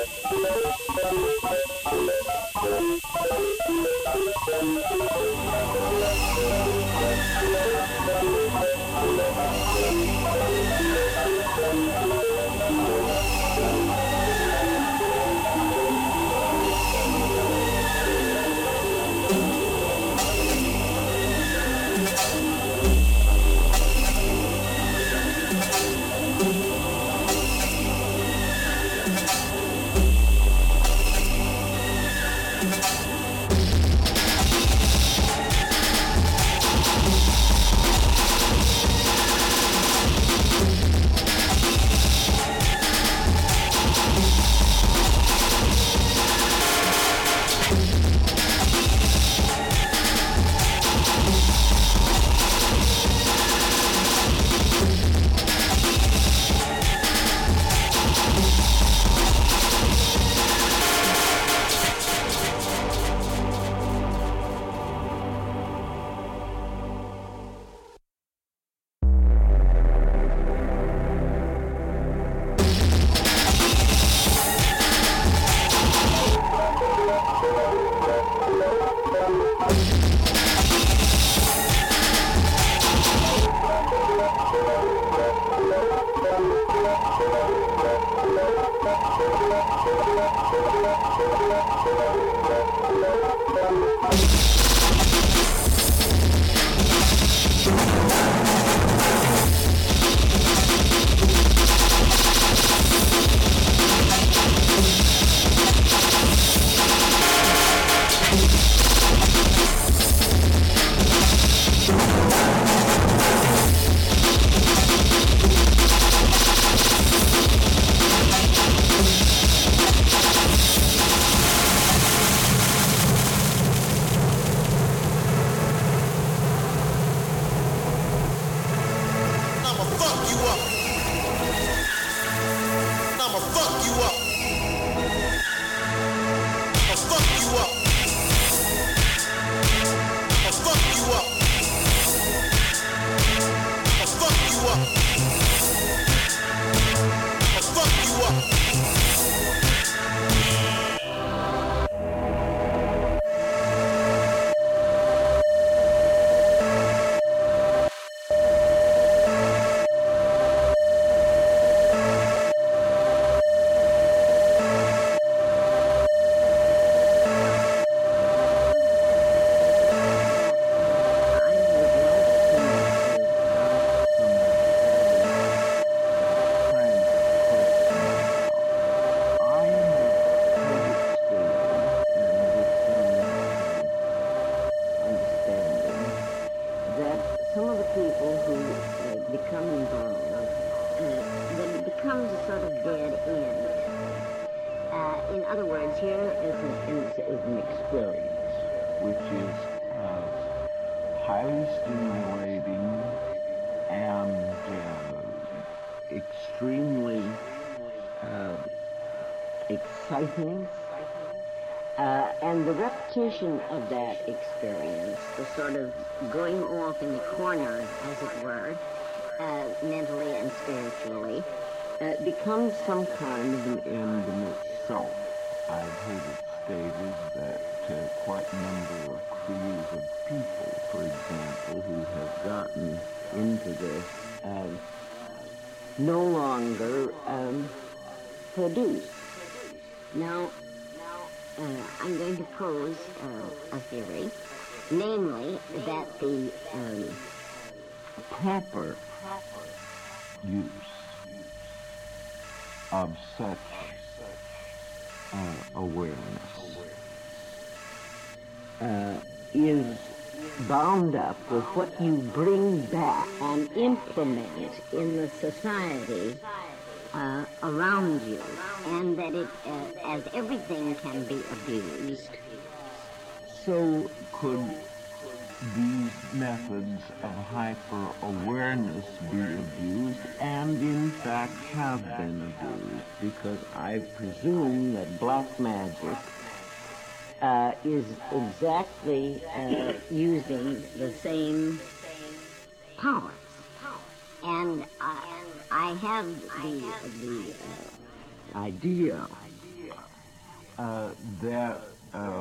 And the repetition of that experience, the sort of going off in the corner, as it were, mentally and spiritually, becomes some kind of an end in itself. I've heard it stated that quite a number of crews of people, for example, who have gotten into this, no longer produce. Now, I'm going to pose a theory, namely that the proper use of such awareness is bound up with what you bring back and implement in the society around you, and that it, as everything can be abused. So could these methods of hyper-awareness be abused, and in fact have been abused? Because I presume that black magic is exactly using the same powers. And I have the idea that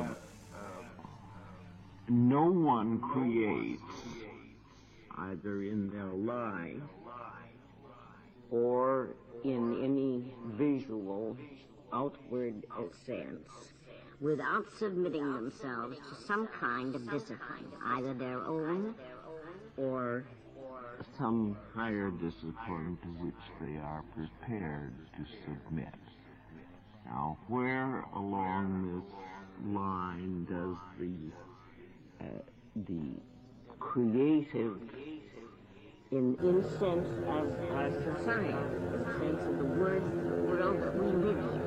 no one creates, either in their life or in any visual outward sense, without submitting themselves to some kind of discipline, either their own or some higher discipline to which they are prepared to submit. Now, where along this line does the creative, in sense of our society, in sense of the world that we live